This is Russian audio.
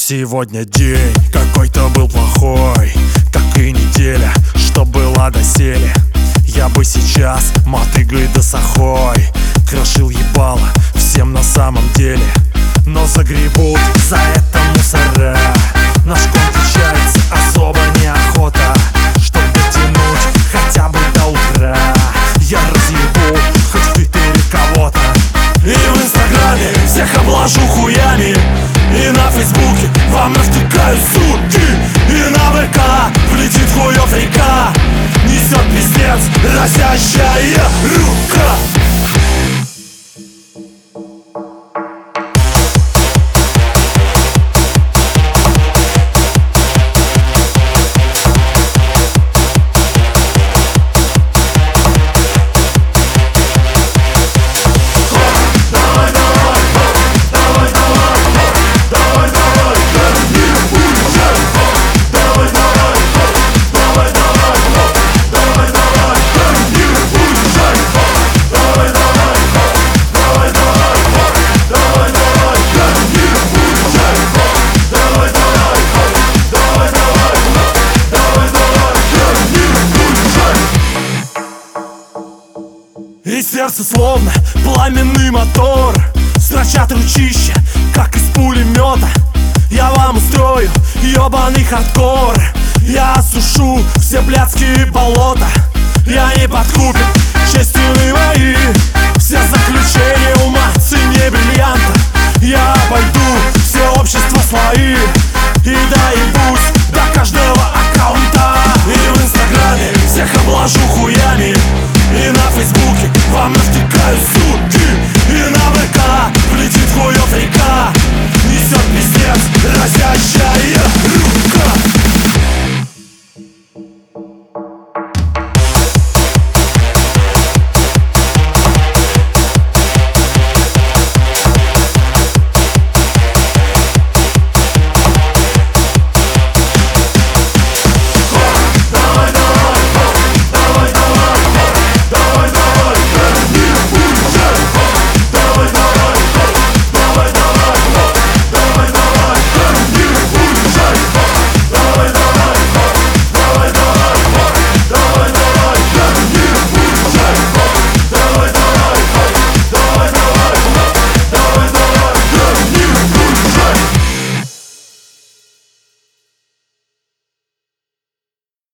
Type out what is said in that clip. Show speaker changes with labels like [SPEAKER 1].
[SPEAKER 1] Сегодня день какой-то был плохой, как и неделя, что была доселе. Я бы сейчас мотыгой да сахой крошил ебало всем на самом деле. Но загребут за это мусора. Наш кончается особо неохота, чтоб дотянуть хотя бы до утра. Я разъебу хоть в Твиттере кого-то, и в Инстаграме всех обложу хуями, и на Фейсбуке вам навтыкаю сутки, и на ВК влетит хуёв река, несет пиздец разящая рука. И сердце словно пламенный мотор, строчат ручища, как из пулемета. Я вам устрою ёбаный хардкор, я осушу все блядские болота. Я не подкупен честью мои, все заключения ума в цене бриллианта. Я обойду все общества слои и доебусь до каждого аккаунта. И в Инстаграме всех обложу хуями, и на Фейсбуке вам навтыкаю сутки, и на ВК влетит хуёв река, несет пиздец разящая